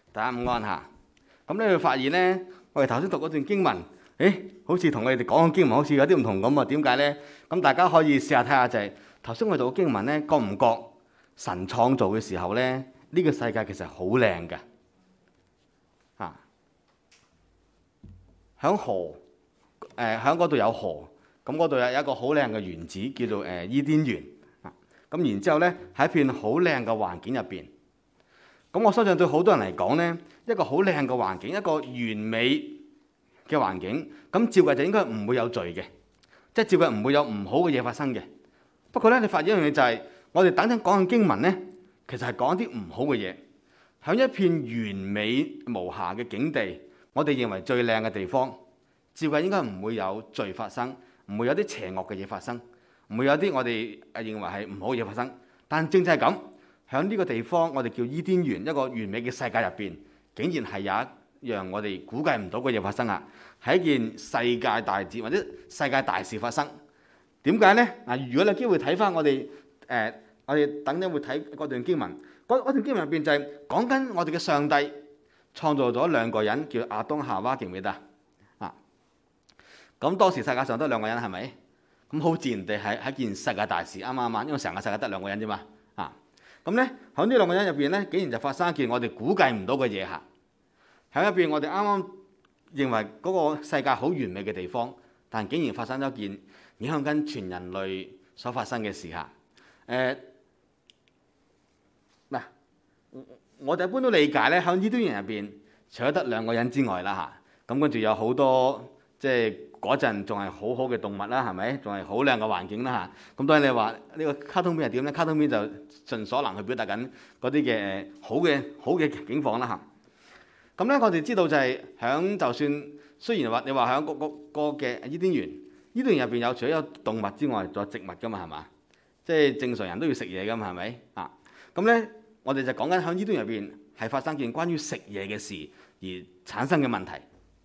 大家午安嚇。咁你會發現呢，我哋頭先讀嗰段經文，好似同你哋講嘅經文好似有啲唔同咁啊？點解呢？咁大家可以試下睇下，就係頭先我哋讀嘅經文呢，覺唔覺神創造嘅時候呢，呢個世界其實好靚嘅嚇。響河響嗰度有河，咁嗰度有一個好靚嘅園子，叫做伊甸園啊。咁然之後呢，喺一片好靚嘅環境入邊。咁我相信對好多人嚟講呢，一個好靚嘅環境，一個完美嘅環境，咁照計就應該唔會有罪嘅，即係照計唔會有唔好嘅嘢發生嘅。不過呢，你發現一樣嘢就係，我哋等陣講嘅經文呢，其實係講一啲唔好嘅嘢。喺一片完美無瑕嘅境地，我哋認為最靚嘅地方，照計應該唔會有罪發生，唔會有啲邪惡嘅嘢發生，唔會有啲我哋認為係唔好嘅嘢發生。但正正係咁。喺呢個地方，我哋叫伊甸園，一個完美嘅世界入邊，竟然係有一樣我哋估計唔到嘅嘢發生啊！係一件世界大戰或者世界大事發生。點解呢？嗱，如果你有機會睇翻我哋我哋等陣會睇嗰段經文，嗰段經文入邊就係講緊我哋嘅上帝創造咗兩個人，叫亞當夏娃，記唔記得啊？咁當時世界上得兩個人係咪？咁好自然地係一件世界大事，啱唔啱啊？因為成個世界得兩個人啫嘛。咁咧，喺呢兩個人入邊咧，竟然就發生一件我哋估計唔到嘅嘢嚇。喺入邊，我哋啱啱認為嗰個世界好完美嘅地方，但竟然發生咗一件影響緊全人類所發生嘅事嚇。嗱，我哋一般都理解咧，喺伊甸園入邊，除咗得兩個人之外啦嚇，咁跟住有好多即係嗰陣仲係好好嘅動物啦，係咪？仲係好靚嘅環境啦嚇。咁當然你話呢個卡通片係點咧？卡通片就盡所能去表達緊嗰啲嘅好嘅境況啦嚇。咁咧，我哋知道就係就算雖然話你話喺個嘅伊甸園入邊有除咗有動物之外，仲有植物噶嘛，係嘛？即係正常人都要食嘢噶嘛，係咪啊？咁咧，我哋就講緊喺伊甸園入邊係發生件關於食嘢嘅事而產生嘅問題。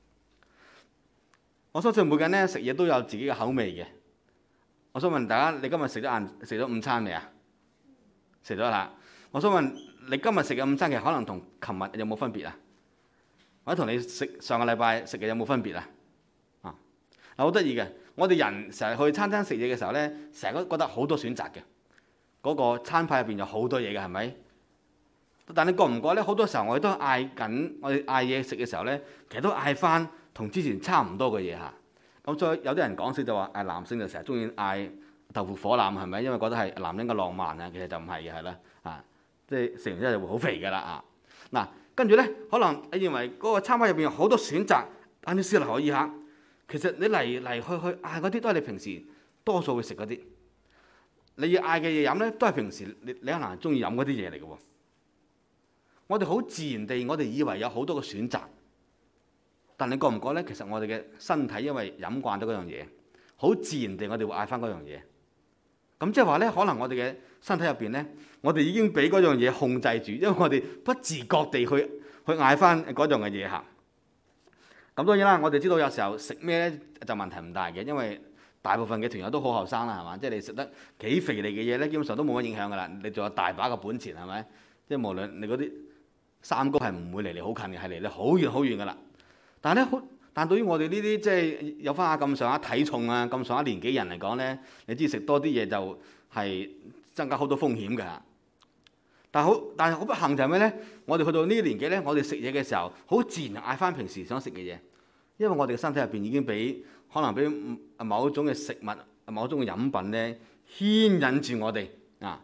我相信每個人咧食嘢都有自己嘅口味嘅。我想問大家，你今日食咗午餐未啊？食咗啦。我想問你今日食嘅午餐其實可能同琴日有冇分別啊？或者同你上個禮拜食嘅有冇分別啊？啊，好得意嘅。我哋人成日去餐廳食嘢嘅時候咧，成日都覺得好多選擇嘅。嗰個餐牌入邊有好多嘢嘅，係咪？但你覺唔覺咧？好多時候我哋都我哋嗌嘢食嘅時候咧，其實都嗌翻同之前差唔多嘅嘢嚇。咁所以有啲人講笑就話男性就成日中意嗌豆腐火腩係咪？因為覺得係男人嘅浪漫啊，其實就唔係嘅係啦啊，即係食完之後就會好肥㗎啦啊。嗱，跟住咧，可能你認為嗰個餐牌入邊有好多選擇，但你試嚟可以嚇。其實你嚟去嗌嗰啲都係你平時多數會食嗰啲。你要嗌嘅嘢飲咧，都係平時你可能係中意飲嗰啲嘢嚟嘅喎。我哋好自然地，我哋以為有好多個選擇，但你覺唔覺咧？其實我哋嘅身體因為飲慣咗嗰樣嘢，好自然地我哋會嗌翻嗰樣嘢。咁即係話咧，可能我哋嘅身體入邊咧，我哋已經俾嗰樣嘢控制住，因為我哋不自覺地去嗌翻嗰樣嘅嘢嚇。咁當然啦，我哋知道有時候食咩咧就問題唔大嘅，因為大部分嘅團友都好後生啦，係嘛？即係你食得幾肥膩嘅嘢咧，基本上都冇乜影響㗎啦。你仲有大把嘅本錢係咪？即係無論你嗰啲三高係唔會離你好近嘅，係離你好遠好遠㗎啦。但係咧，但對於我哋呢啲即係有翻下咁上下體重啊、咁上下年紀人嚟講咧，你知食多啲嘢就係增加好多風險㗎。但係好不幸就係咩咧？我哋去到呢啲年紀咧，我哋食嘢嘅時候，好自然嗌翻平時想食嘅嘢，因為我哋嘅身體入邊已經可能俾某種嘅食物、某種嘅飲品咧牽引住我哋啊。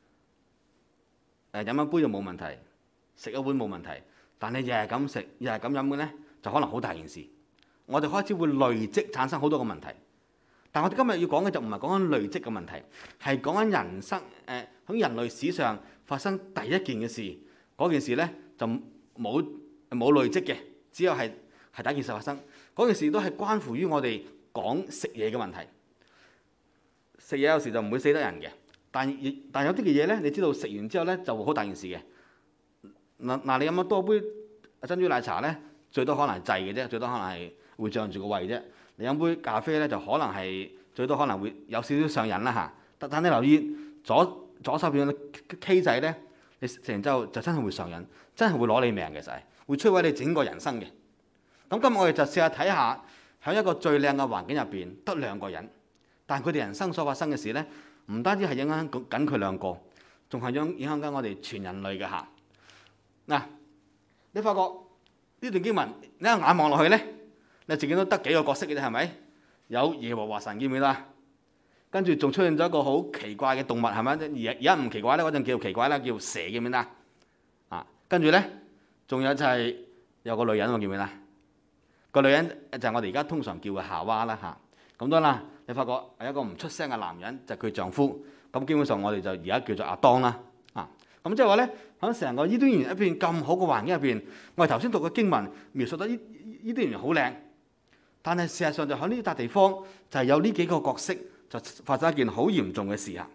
飲一杯就冇問題，食一碗冇問題，但係日日咁食、日日咁飲嘅咧，就可能好大件事。我哋開始會累積產生好多個問題。但我哋今日要講嘅就唔係講緊累積嘅問題，係講緊人生喺人類史上發生第一件嘅事。嗰件事咧就冇累積嘅，只有係第一件事發生。嗰件事都係關乎於我哋講食嘢嘅問題。食嘢有時就唔會死得人嘅，但有啲嘅嘢咧，你知道食完之後咧就會好大件事嘅。嗱，你飲咗多杯珍珠奶茶咧，最多可能係滯嘅啫，最多可能係會脹住個胃啫。你飲杯咖啡咧，就可能係最多可能會有少少上癮啦嚇。但你留意左手邊嘅 K 仔咧， 你食完之後就真係會上癮，真係會攞你命嘅，就係會摧毀你整個人生嘅。咁今日我哋就試下睇下，喺一個最靚嘅環境入邊，得兩個人，但係佢哋人生所發生嘅事呢，唔單止係影響緊佢兩個，仲係影響緊我哋全人類嘅嚇。嗱，你發覺呢段經文，你一眼望落去呢，你自己都得幾個角色嘅啫，係咪？有耶和華神，見唔見啦？跟住仲出現咗一個好奇怪嘅動物，係咪？而家唔奇怪咧，嗰陣叫奇怪啦，叫蛇，見唔見啦？跟住呢，仲有就係有個女人，我見唔見啦？個女人就係我哋而家通常叫嘅夏娃啦嚇。咁多啦，你發覺係一個唔出聲嘅男人，就係佢丈夫。咁基本上我哋就而家叫做亞當啦。咁即係話呢，喺成個伊甸園一片咁好嘅環境入邊，我哋頭先讀嘅經文描述得伊甸園好靚，但係事實上就喺呢笪地方就係有呢幾個角色就發生一件好嚴重嘅事啊。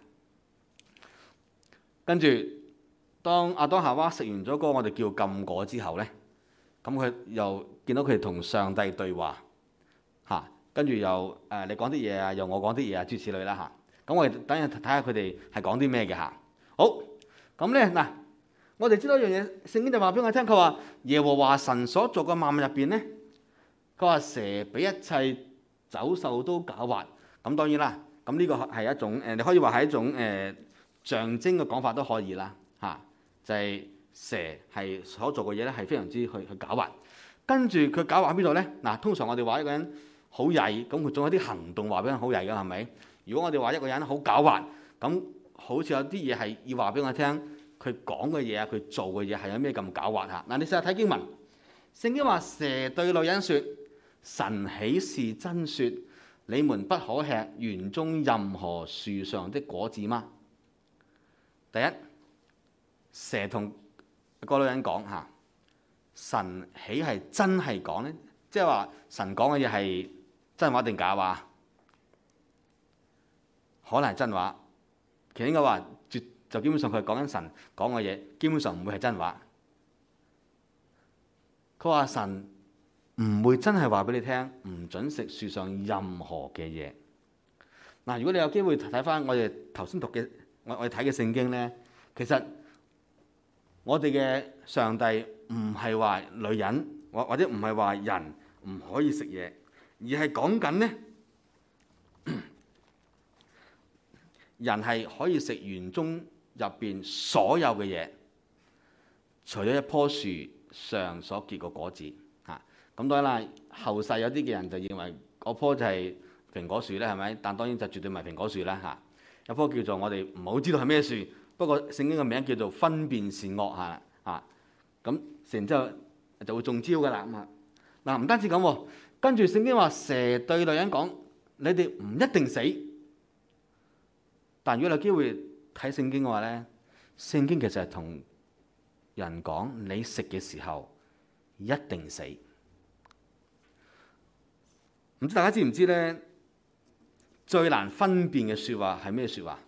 跟住當亞當夏娃食完咗嗰個我哋叫禁果之後呢，咁佢又見到佢哋同上帝對話嚇，跟住又你講啲嘢啊，又我講啲嘢啊，諸如此類啦嚇。咁我哋等陣睇下佢哋係講啲咩嘅嚇。好。咁咧嗱，我哋知道一樣嘢，聖經就話俾我聽，佢話耶和華神所做嘅萬物入邊咧，佢話蛇比一切走獸都狡猾。咁當然啦，咁呢個係一種你可以話係一種象徵嘅講法都可以啦嚇，就係蛇係所做嘅嘢咧係非常之去狡猾。跟住佢狡猾喺邊度咧？嗱，通常我哋話一個人好曳，咁佢仲有啲行動話俾人好曳㗎，係咪？如果我哋話一個人好狡猾，咁好似有啲嘢係要話俾我聽，佢講嘅嘢啊，佢做嘅嘢係有咩咁狡猾嚇？嗱，你試下睇經文，聖經話蛇對女人説：神豈是真説，你們不可吃園中任何樹上的果子嗎？第一，蛇同個女人講嚇，神豈係真係講呢？即係話神講嘅嘢係真話定假話？可能係真話。其實應該話，就基本上佢係講緊神講嘅嘢，基本上唔會係真話。佢話神唔會真係話俾你聽，唔準食樹上任何嘅嘢。嗱，如果你有機會睇翻我哋頭先讀嘅，我哋睇嘅聖經呢，其實我哋嘅上帝唔係話女人或者唔係話人唔可以食嘢，而係講緊呢。人係可以食園中入邊所有嘅嘢，除咗一棵樹上所結個果子嚇。咁當然啦，後世有啲嘅人就認為嗰棵就係蘋果樹咧，係咪？但當然就絕對唔係蘋果樹啦嚇。有棵叫做我哋唔好知道係咩樹，不過聖經嘅名叫做分辨善惡嚇啊。咁食完之後就會中招㗎啦咁啊。嗱，唔單止咁喎，跟住聖經話蛇對女人講：你哋唔一定死。但如果有機會睇聖經嘅話咧，聖經其實係同人講：你食嘅時候一定死。唔知大家知唔知咧？最難分辨嘅説話係咩説話？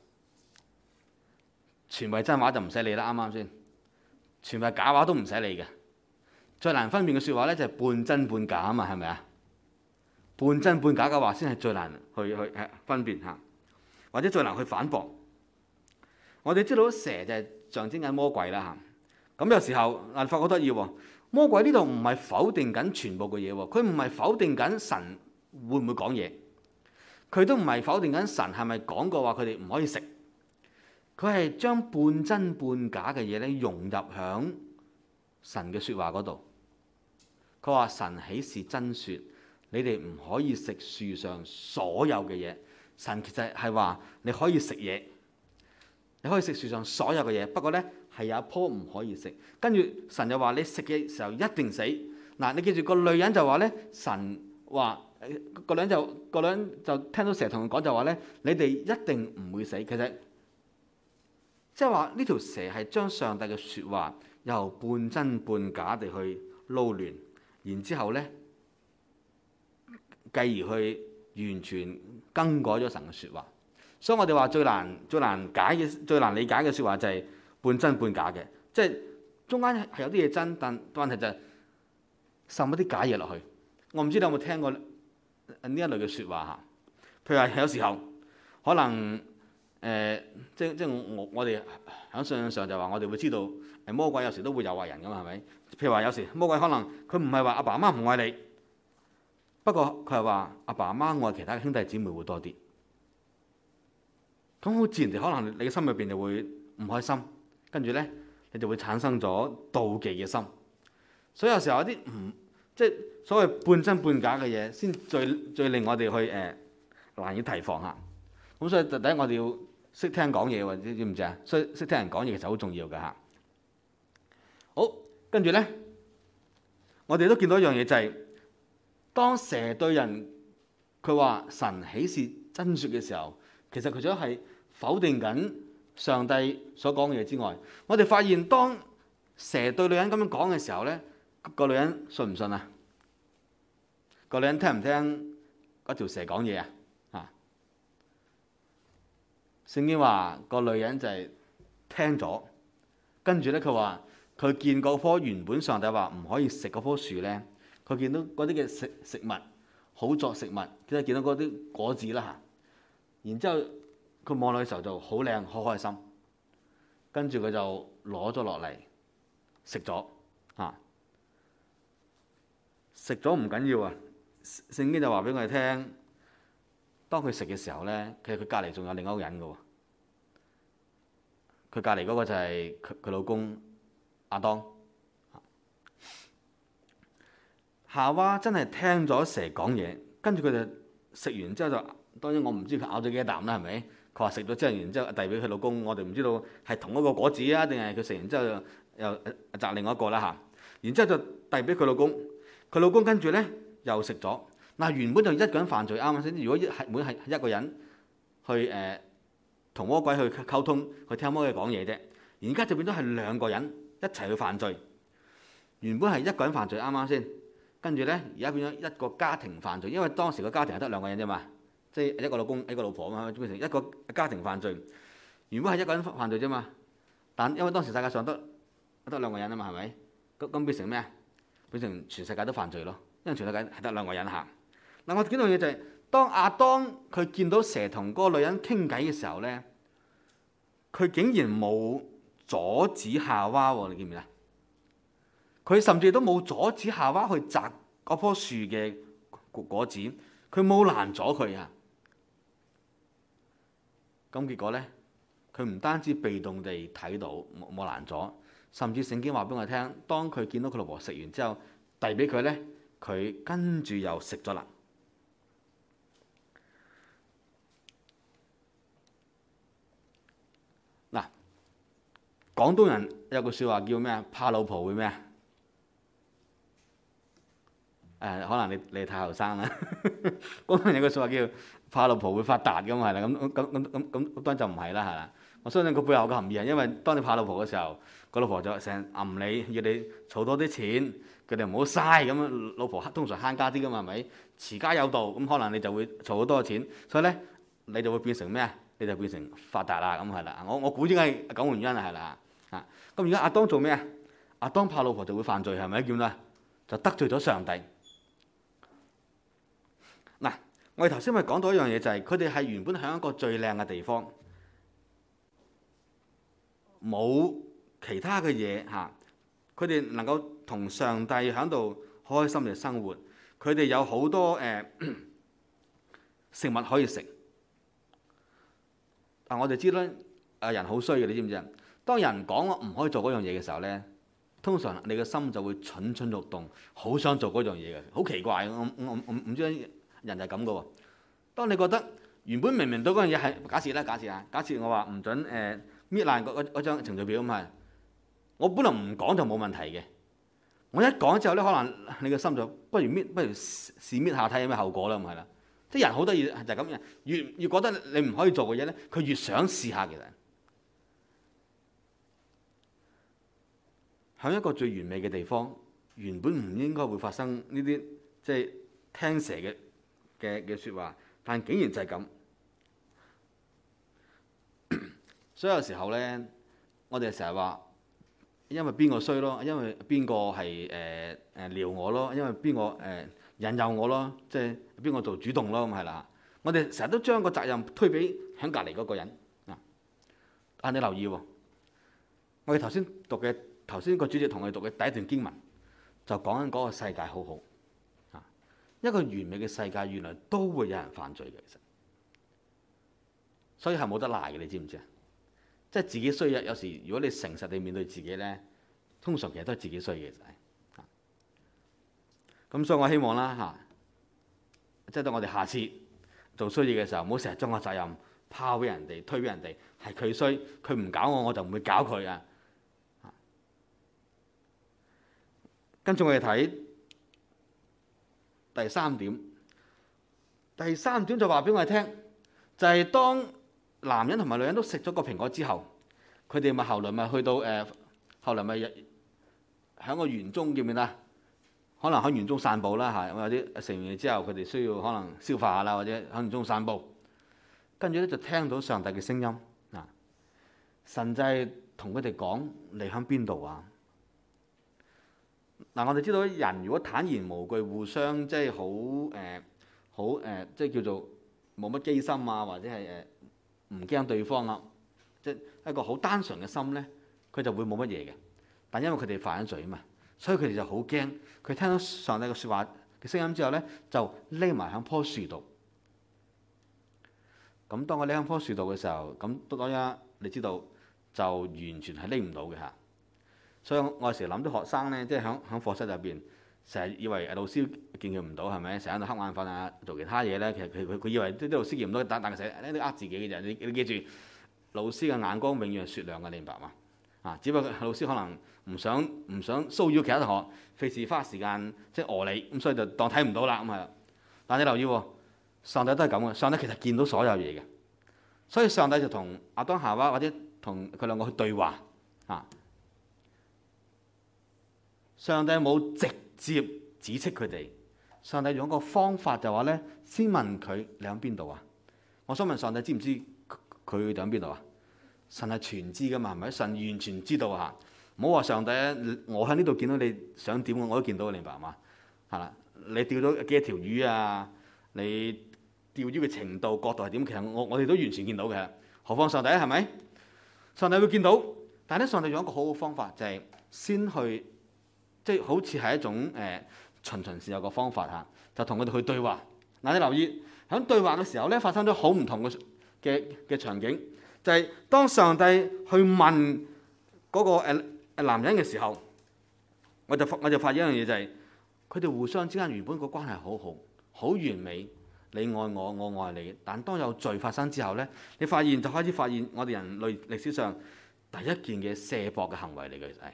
全部係真話就唔使理啦，啱啱先？全部係假話都唔使理嘅。最難分辨嘅説話咧就係半真半假啊嘛，係咪啊？半真半假嘅話先係最難去分辨嚇。或者最難去反駁。我哋知道蛇就係象徵緊魔鬼啦嚇。咁有時候發覺好得意喎，魔鬼呢度唔係否定緊全部嘅嘢喎，佢唔係否定緊神會唔會講嘢，佢都唔係否定緊神係咪講過話佢哋唔可以食。佢係將半真半假嘅嘢咧融入響神嘅説話嗰度。佢話神豈是真説，你哋唔可以食樹上所有嘅嘢。神其實係話你可以食嘢，你可以食樹上所有嘅嘢，不過呢係有一棵唔可以食。跟住神就話你食嘅時候一定死。嗱，你記住個女人就話呢，神話個女人就聽到蛇同佢講就話呢，你哋一定唔會死。其實即係話呢條蛇係將上帝嘅説話由半真半假地去撈亂，然之後呢繼而去完全更改咗神嘅説話，所以我哋話最難理解嘅説話就係半真半假嘅，即係中間係有啲嘢真，但問題就係滲一啲假嘢落去。我唔知你有冇聽過呢一類嘅説話嚇？譬如話有時候可能即我哋喺信仰上就話我哋會知道魔鬼有時都會誘惑人㗎嘛，係咪？譬如話有時魔鬼可能佢唔係話阿爸阿媽唔愛你，不過佢係話阿爸阿媽愛其他兄弟姊妹會多啲。咁好自然地可能你嘅心裏邊就會唔開心，跟住咧你就會產生咗妒忌嘅心。所以有時候有啲即係所謂半真半假嘅嘢，先最令我哋去難以提防下。咁所以第一我哋要識聽講嘢喎，知唔知啊？所以識聽人講嘢其實好重要㗎嚇。好，跟住咧，我哋都見到一樣嘢就係、當蛇對人佢話神豈是真說嘅時候，其實佢除咗係否定緊上帝所講嘅嘢之外，我哋發現當蛇對女人咁樣講嘅時候咧，個女人信唔信啊？個女人聽唔聽嗰條蛇講嘢啊？聖經話個女人就係聽咗，跟住咧佢話佢見嗰棵原本上帝話唔可以食嗰棵樹咧，佢見到嗰啲嘅食物好作食物，即係見到嗰啲果子啦嚇。然之後佢望落嘅時候就好靚，好開心，跟住佢就攞咗落嚟食咗嚇。食咗唔緊要啊，聖經就話俾我哋聽，當佢食嘅時候咧，其實佢隔離仲有另一個人嘅喎。佢隔離嗰個就係佢老公亞當。夏娃真係聽咗蛇講嘢，跟住佢就食完之後就，當然我唔知佢咬咗幾多啖啦，係咪？佢話食咗之後，然之後遞俾佢老公，我哋唔知道係同一個果子啊，定係佢食完之後又摘另外一個啦嚇。然之後就遞俾佢老公，佢老公跟住咧又食咗。嗱，原本就一個人犯罪啱唔啱先？如果每係一個人去同魔鬼去溝通，去聽魔鬼講嘢啫。而家就變咗係兩個人一齊去犯罪。原本係一個人犯罪啱唔啱先？跟住咧，而家變咗一個家庭犯罪，因為當時個家庭係得兩個人啫嘛，即係一個老公一個老婆啊嘛，變成一個家庭犯罪。原本係一個人犯罪啫嘛，但因為當時世界上得兩個人啊嘛，係咪？咁變成咩啊？變成全世界都犯罪咯，因為全世界係得兩個人行。嗱，我見到嘢就係、當亞當佢見到蛇同嗰個女人傾偈嘅時候咧，佢竟然冇阻止夏娃喎，你見唔見啊？佢甚至都冇阻止夏娃去摘嗰棵樹嘅果子，佢冇攔阻佢啊！咁結果咧，佢唔單止被動地睇到冇攔阻，甚至聖經話俾我聽，當佢見到佢老婆食完之後遞俾佢咧，佢跟住又食咗啦。嗱，廣東人有句説話叫咩啊？怕老婆會咩啊？可能你太後生啦。廣東人有句説話叫怕老婆會發達㗎嘛，係啦。咁當然就唔係啦，係啦。我相信佢背後嘅含義係因為當你怕老婆嘅時候，個老婆就成日揞你，要你儲多啲錢，佢哋唔好嘥咁樣。老婆通常慳家啲㗎嘛，係咪？持家有道，咁可能你就會儲好多錢，所以咧你就會變成咩啊？你就變成發達啦，咁係啦。我估應該係咁原因係啦。咁而家亞當做咩啊？亞當怕老婆就會犯罪，係咪？叫咩？就得罪咗上帝。嗱，我哋頭先咪講到一樣嘢，就係佢哋係原本喺一個最靚嘅地方，冇其他嘅嘢嚇，佢哋能夠同上帝喺度開心地生活，佢哋有好多食物可以食。但我哋知啦，人好衰嘅，你知唔知啊？當人講我唔可以做嗰樣嘢嘅時候咧，通常你嘅心就會蠢蠢欲動，好想做嗰樣嘢嘅，好奇怪。我唔知人係咁嘅喎。當你覺得原本明到嗰樣嘢係假設我話唔準搣爛嗰張程序表咁係，我本來唔講就冇問題嘅。我一講之後咧，可能你嘅心就不如試搣下睇有咩後果啦，咁係啦。即係人好得意就係咁嘅，越覺得你唔可以做嘅嘢咧，佢越想試下。其實喺一個最完美嘅地方，原本唔應該會發生呢啲即係聽蛇嘅説話，但竟然就係咁。所以有時候咧，我哋成日話，因為邊個衰咯，因為邊個係撩我咯，因為邊個引誘我咯，即係邊個做主動咯，咁係啦。我哋成日都將個責任推俾喺隔離嗰個人啊。 但你留意喎，我哋頭先個主席同我哋讀嘅第一段經文，就講緊嗰個世界好好啊，一個完美嘅世界原來都會有人犯罪嘅，其實，所以係冇得賴嘅，你知唔知啊？即係自己衰，有時如果你誠實地面對自己咧，通常其實都係自己衰嘅，其實係。咁所以我希望啦嚇，即係當我哋下次做衰嘢嘅時候，唔好成日將個責任拋俾人哋、推俾人哋，係佢衰，佢唔搞我，我就唔會搞佢啊。跟住我哋睇第三點，第三點就話俾我哋聽，就係當男人同埋女人都食咗個蘋果之後，佢哋咪後來咪去到後來咪喺個園中，記唔記得？可能喺園中散步啦嚇，有啲食完嘢之後，佢哋需要可能消化下啦，或者喺園中散步。跟住咧就聽到上帝嘅聲音啊！神就係同佢哋講：你喺邊度啊？嗱，我哋知道人如果坦然無懼，互相即係即係叫做冇乜機心啊，或者係唔驚對方啊，即係一個好單純嘅心咧，佢就會冇乜嘢嘅。但因為佢哋犯咗罪啊嘛，所以佢哋就好驚。佢聽到上帝嘅説話嘅聲音之後咧，就匿埋喺棵樹度。咁當我匿喺棵樹度嘅時候，咁當然你知道就完全係匿唔到嘅嚇。所以我有時諗啲學生咧，即係喺課室入邊，成日以為老師見佢唔到係咪？成日喺度瞌眼瞓啊，做其他嘢咧。其實佢以為啲老師見唔到，但係成日都呃自己嘅啫。你記住，老師嘅眼光永遠係雪亮嘅，你明白嘛？啊，只不過老師可能唔想騷擾其他同學，費事花時間即係餓你，咁所以就當睇唔到啦咁係。但你留意喎，上帝都係咁嘅，上帝其實見到所有嘢嘅，所以上帝就同亞當夏娃或者同佢兩個去對話啊。上帝冇直接指斥佢哋，上帝用一個方法就話咧，先問佢你喺邊度啊？我想問上帝知唔知佢喺邊度啊？神係全知噶嘛，係咪？神完全知道嚇，唔好話上帝我喺呢度見到你想點我都見到，你明白嘛？係啦，你釣咗幾多條魚啊？你釣魚嘅程度角度係點？其實我哋都完全見到嘅，何況上帝係咪？上帝會見到，但係咧，上帝用一個好好方法，就係先去。即係好似係一種循善誘嘅方法嚇，就同佢哋去對話。嗱，你留意喺對話嘅時候咧，發生咗好唔同嘅場景，就係當上帝去問嗰個男人嘅時候，我就發現一樣嘢，就係佢哋互相之間原本個關係好好，好完美，你愛我，我愛你。但當有罪發生之後咧，你開始發現我哋人類歷史上第一件嘅卸膊嘅行為嚟嘅，其實係。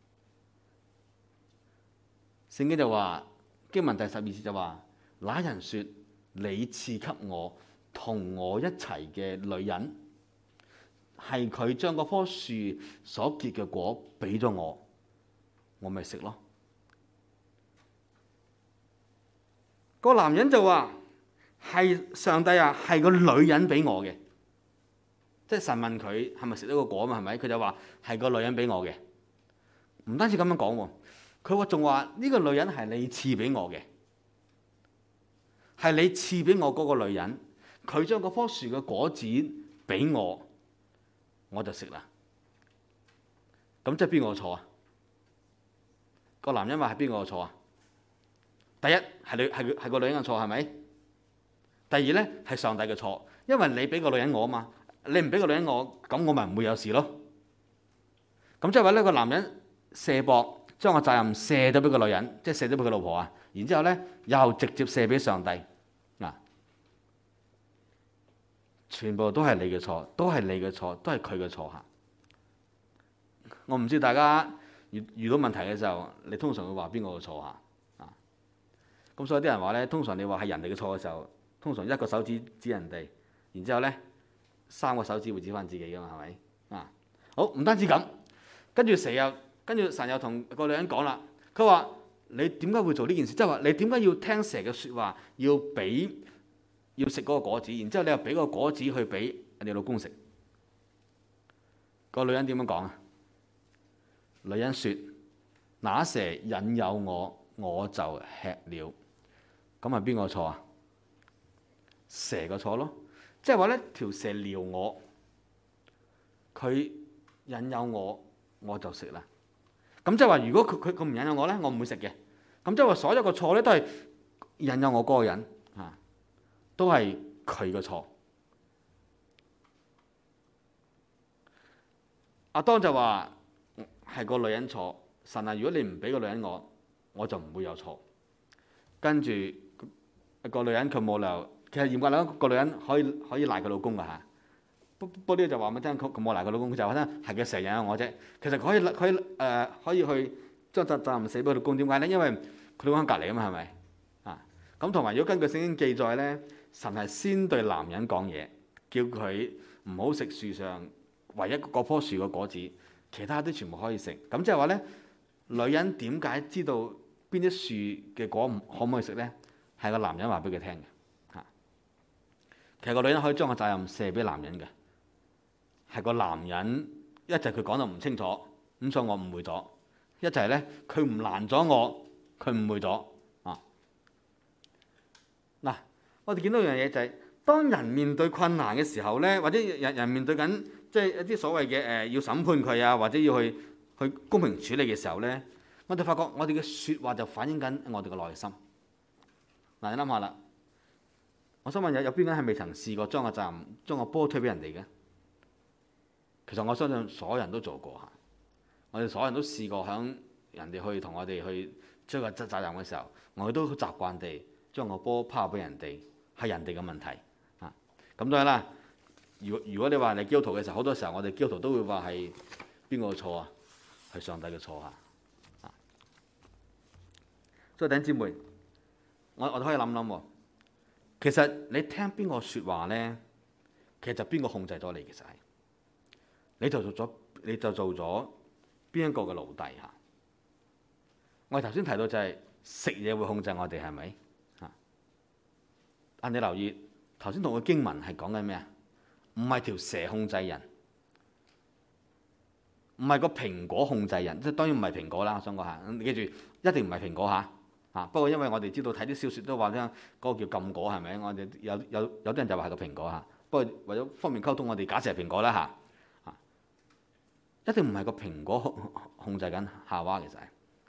聖經就話，經文第12節就話，那人說：你賜給我同我一齊嘅女人，係佢將嗰棵樹所結嘅果俾咗我，我咪食咯。個男人就話：係上帝啊，係個女人俾我嘅。即係神問佢係咪食咗個果嘛？係咪？佢就話係個女人俾我嘅。唔單止咁樣講喎。佢仲話呢個女人係你賜俾我嘅，係你賜俾我嗰個女人，佢將嗰棵樹嘅果子俾我，我就食啦。咁即係邊個錯啊？個男人話係邊個錯啊？第一係個女人嘅錯係咪？第二咧係上帝嘅錯，因為你俾個女人我啊嘛，你唔俾個女人我，咁我咪唔會有事咯。咁即係話呢個男人卸膊。將個責任卸咗俾個女人，即係卸咗俾佢老婆啊。然之後咧，又直接卸俾上帝嗱，全部都係你嘅錯，都係你嘅錯，都係佢嘅錯嚇。我唔知大家遇到問題嘅時候，你通常會話邊個嘅錯嚇啊？咁所以啲人話咧，通常你話係人哋嘅錯嘅時候，通常一個手指指人哋，然之後咧3個手指會指翻自己噶嘛，係咪啊？好，唔單止咁，跟住神又同個女人講啦，佢話你點解會做呢件事？即係話你點解要聽蛇嘅説話，要食嗰個果子，然之後你又俾個果子去俾你老公食？個女人點樣講啊？女人説：那蛇引誘我，我就吃了。咁係邊個錯啊？蛇個錯咯，即係話咧條蛇撩我， 佢引誘我，我就食啦。咁即係話，如果佢唔引誘我咧，我唔會食嘅。咁即係話，所有個錯咧都係引誘我嗰個人啊，都係佢嘅錯。阿當就話係個女人錯，神啊！如果你唔俾個女人我就唔會有錯。跟住個女人佢冇理由，其實嚴格嚟講，個女人可以賴佢老公㗎嚇。不過呢就話俾你聽，佢冇賴佢老公，佢就話咧係佢成日引誘我啫。其實可以去將責任死俾佢老公，點解咧？因為佢老公喺隔離啊嘛，係咪啊？咁同埋如果根據聖經記載咧，神係先對男人講嘢，叫佢唔好食樹上唯一嗰棵樹嘅果子，其他啲全部可以食。咁即係話咧，女人點解知道邊啲樹嘅果可唔可以食咧？係個男人話俾佢聽嘅嚇。其實個女人可以將個責任卸俾男人嘅。係個男人一就佢講得唔清楚，咁所以我誤會咗；一就係咧佢唔攔咗我，佢誤會咗啊。嗱，我哋見到一樣嘢就係、當人面對困難嘅時候咧，或者人面對緊即係一啲所謂嘅要審判佢啊，或者要去公平處理嘅時候咧，我哋發覺我哋嘅説話就反映緊我哋嘅內心。嗱，你諗下啦，我想問有邊個人係未曾試過將個責任將個波推俾人哋嘅？其實我相信所有人都做過嚇，我哋所有人都試過響人哋去同我哋去追個責任嘅時候，我哋都好習慣地將個波拋俾人哋，係人哋嘅問題啊。咁當然啦，如果你話你基督徒嘅時候，好多時候我哋基督徒都會話係邊個嘅錯啊？係上帝嘅錯啊！所以弟兄姊妹，我哋可以諗諗喎，其實你聽邊個説話咧，其實就邊個控制咗你，其實係。你就做咗邊一個嘅奴隸嚇？我哋頭先提到就係食嘢會控制我哋係咪嚇？但你留意頭先同個經文係講緊咩啊？唔係條蛇控制人，唔係個蘋果控制人，即係當然唔係蘋果啦。我想講下，你記住一定唔係蘋果嚇啊！不過因為我哋知道睇啲小説都話咧，嗰個叫禁果係咪？我哋有啲人就話係個蘋果嚇。不過為咗方便溝通，我哋假設係蘋果啦嚇。一定唔係個蘋果控制緊夏娃，其實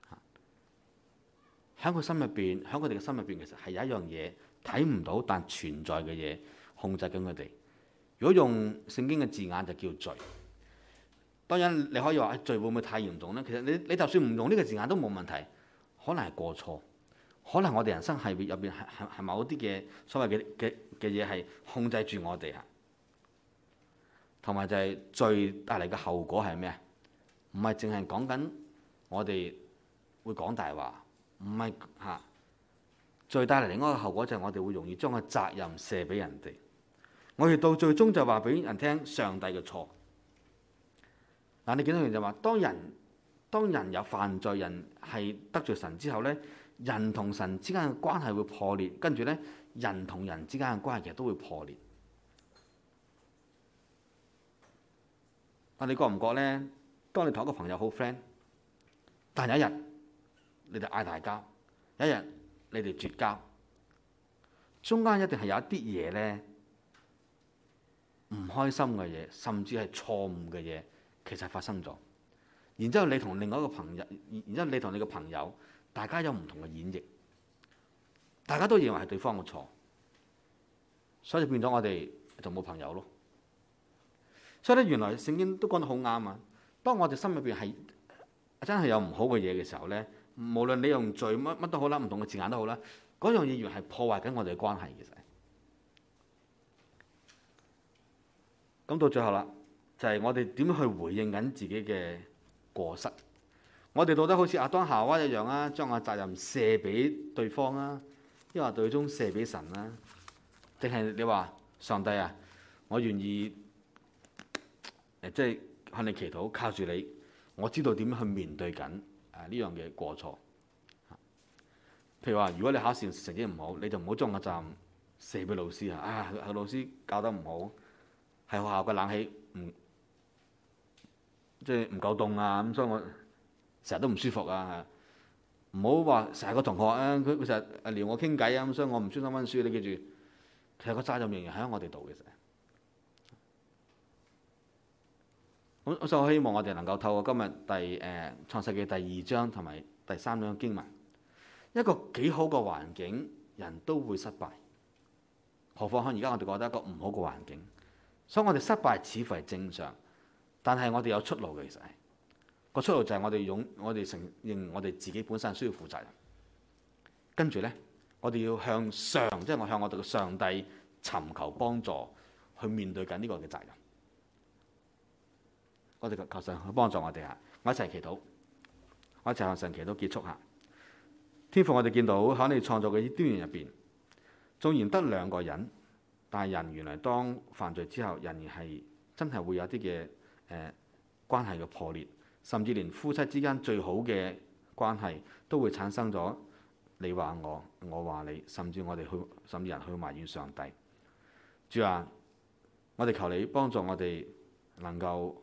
係喺佢心入邊，喺佢哋嘅心入邊，其實係有一樣嘢睇唔到但存在嘅嘢控制緊佢哋。如果用聖經嘅字眼就叫罪。當然你可以話罪會唔會太嚴重呢？其實你就算唔用呢個字眼都冇問題，可能係過錯，可能我哋人生係入邊係某啲嘅所謂嘅嘢係控制住我哋啊。同埋就係罪帶嚟嘅後果係咩啊？唔係淨係講緊我哋會講大話，唔係嚇。罪帶嚟另外一個後果就係我哋會容易將個責任卸俾人哋。我哋到最終就話俾人聽上帝嘅錯。嗱，你見到人就話，當人有犯罪，人係得罪神之後咧，人同神之間嘅關係會破裂，跟住咧人同人之間嘅關係其實都會破裂。但你覺唔覺咧？當你同一個朋友好 friend，但有一日你哋嗌大交，有一日你哋絕交，中間一定係有一啲嘢咧唔開心嘅嘢，甚至係錯誤嘅嘢，其實發生咗。然之後你同另外一個朋友，然之後你同你個朋友，大家有唔同嘅演繹，大家都認為係對方嘅錯，所以變咗我哋就冇朋友咯。所以咧，原來聖經都講得好啱啊！當我哋心裏邊係真係有唔好嘅嘢嘅時候咧，無論你用罪乜都好啦，唔同嘅字眼都好啦，嗰樣嘢原來係破壞緊我哋嘅關係。其實咁到最後啦，就係我哋點樣去回應緊自己嘅過失？我哋到底好似亞當夏娃一樣啊，將個責任卸俾對方啊，抑或最終卸俾神啊？定係你話上帝啊，我願意？即係向你祈禱，靠住你，我知道點樣去面對緊呢樣嘅過錯。譬如話，如果你考試成績唔好，你就唔好將個責任卸俾老師啊！係老師教得唔好，係學校嘅冷氣即係唔夠凍啊！咁所以我成日都唔舒服啊！唔好話成日個同學啊，佢成日撩我傾偈啊，咁所以我唔專心温書。你記住，其實個責任仍然喺我哋度嘅。 咁所以我希望我哋能夠透過今日創世記第2章同埋第3章經文，一個幾好嘅環境，人都會失敗，何況而家我哋覺得一個唔好嘅環境，所以我哋失敗似乎係正常，但係我哋有出路嘅。其實係個出路就係我哋承認我哋自己本身需要負責任，跟住呢，我哋要向上，即係我向我哋嘅上帝尋求幫助，去面對緊呢個嘅責任。我哋求神去幫助我哋嚇，我一齊祈禱，我一齊向神祈禱結束下。天父，我哋見到喺你創造嘅伊甸園入邊，縱然得2個人，但係人原來當犯罪之後，人而係真係會有啲嘅關係嘅破裂，甚至連夫妻之間最好嘅關係都會產生咗你話我，我話你，甚至人去埋怨上帝。主啊，我哋求你幫助我哋能夠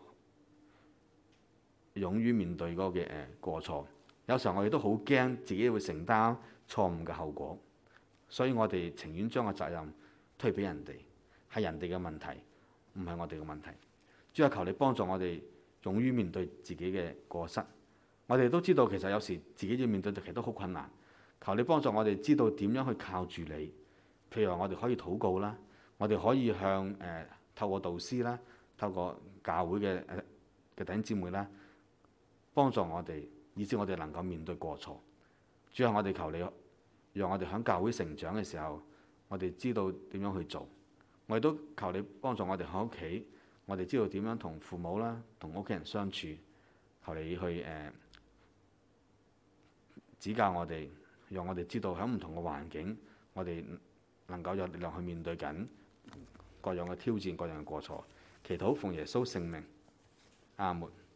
勇於面對嗰個嘅過錯。有時候我哋都好驚自己會承擔錯誤嘅後果，所以我哋情願將個責任推俾人哋，係人哋嘅問題，唔係我哋嘅問題。主啊，求你幫助我哋勇於面對自己嘅過失。我哋都知道其實有時自己要面對其實都好困難。求你幫助我哋知道點樣去靠住你。譬如話我哋可以禱告啦，我哋可以向透過導師啦，透過教會嘅弟兄姊妹啦，幫助我哋，以致我哋能夠面對過錯。主啊，我哋求你，讓我哋喺教會成長嘅時候，我哋知道點樣去做。我亦都求你幫助我哋喺屋企，我哋知道點樣同父母啦、同屋企人相處。求你去指教我哋，讓我哋知道喺唔同嘅環境，我哋能夠有力量去面對緊各樣嘅挑戰、各樣嘅過錯。祈禱奉耶穌聖名，阿門。